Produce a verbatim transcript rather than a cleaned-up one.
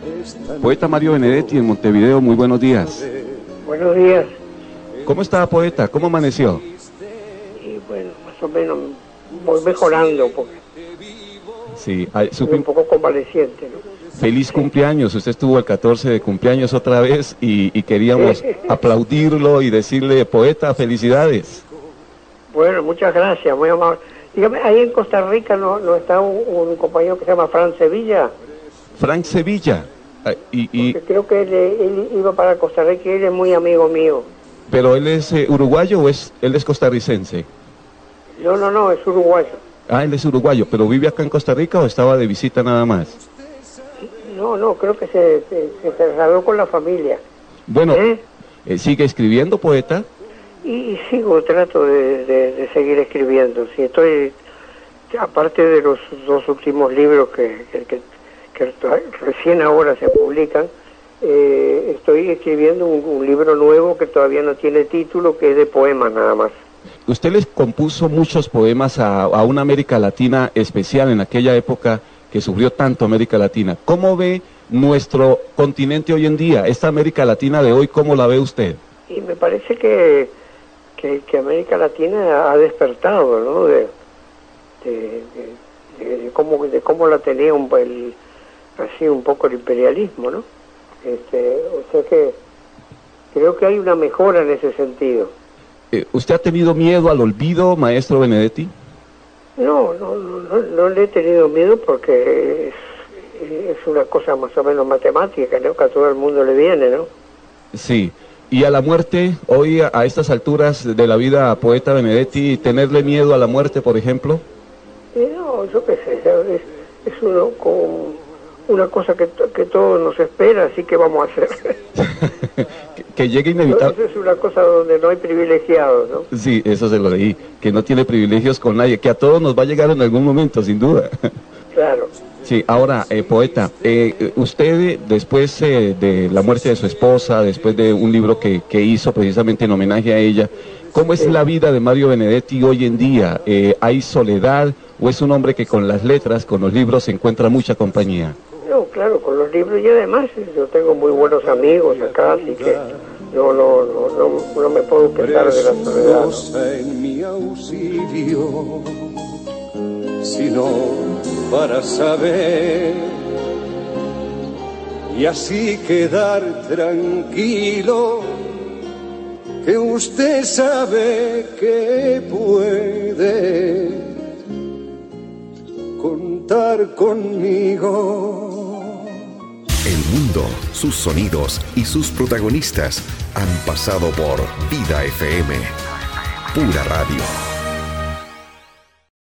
Poeta Mario Benedetti en Montevideo, muy buenos días. Buenos días. ¿Cómo está, poeta? ¿Cómo amaneció? Y bueno, más o menos voy mejorando porque Sí, ay, soy supe- un poco convaleciente, ¿no? Feliz cumpleaños, usted estuvo el catorce de cumpleaños otra vez y, y queríamos aplaudirlo y decirle, poeta, felicidades. Bueno, muchas gracias, muy amable. Dígame, ahí en Costa Rica no, no está un, un compañero que se llama Fran Sevilla, Frank Sevilla, ah, y, y, porque creo que él, él iba para Costa Rica y él es muy amigo mío. pero él es eh, uruguayo o es, él es costarricense. No, no, no, es uruguayo. Ah, él es uruguayo, pero ¿vive acá en Costa Rica o estaba de visita nada más? No, no, creo que se, se, se trasladó con la familia. Bueno, ¿Eh? eh, ¿sigue escribiendo, poeta? Y, y sigo, trato de, de, de seguir escribiendo. Sí, estoy, aparte de los dos últimos libros que, que, que, que recién ahora se publican, eh, estoy escribiendo un, un libro nuevo que todavía no tiene título, que es de poemas nada más. Usted les compuso muchos poemas a, a una América Latina especial en aquella época que sufrió tanto América Latina. ¿Cómo ve nuestro continente hoy en día? Esta América Latina de hoy, ¿cómo la ve usted? Y me parece que, que, que América Latina ha despertado, ¿no? De, de, de, de cómo, de cómo la tenía un, el, así un poco el imperialismo, ¿no? Este, o sea que creo que hay una mejora en ese sentido. Eh, ¿Usted ha tenido miedo al olvido, maestro Benedetti? No, no, no, no, no le he tenido miedo porque es, es una cosa más o menos matemática, ¿no? Que a todo el mundo le viene, ¿no? Sí. ¿Y a la muerte, hoy a, a estas alturas de la vida, poeta Benedetti, tenerle miedo a la muerte, por ejemplo? Y no, yo qué sé, es, es uno con una cosa que, que todo nos espera, así que vamos a hacer. que, que llegue inevitable. Eso es una cosa donde no hay privilegiados, ¿no? Sí, eso se lo leí, que no tiene privilegios con nadie, que a todos nos va a llegar en algún momento, sin duda. Claro. Sí, ahora, eh, poeta, eh, usted después eh, de la muerte de su esposa, después de un libro que, que hizo precisamente en homenaje a ella, ¿cómo es Sí. la vida de Mario Benedetti hoy en día? Eh, ¿Hay soledad o es un hombre que con las letras, con los libros, se encuentra mucha compañía? No, claro, con los libros y además yo tengo muy buenos amigos acá, así que no, no, no, no, no me puedo quejar de la soledad, ¿no? En mi auxilio, sino para saber y así quedar tranquilo que usted sabe que puede contar conmigo. El mundo, sus sonidos y sus protagonistas han pasado por Vida F M, pura radio.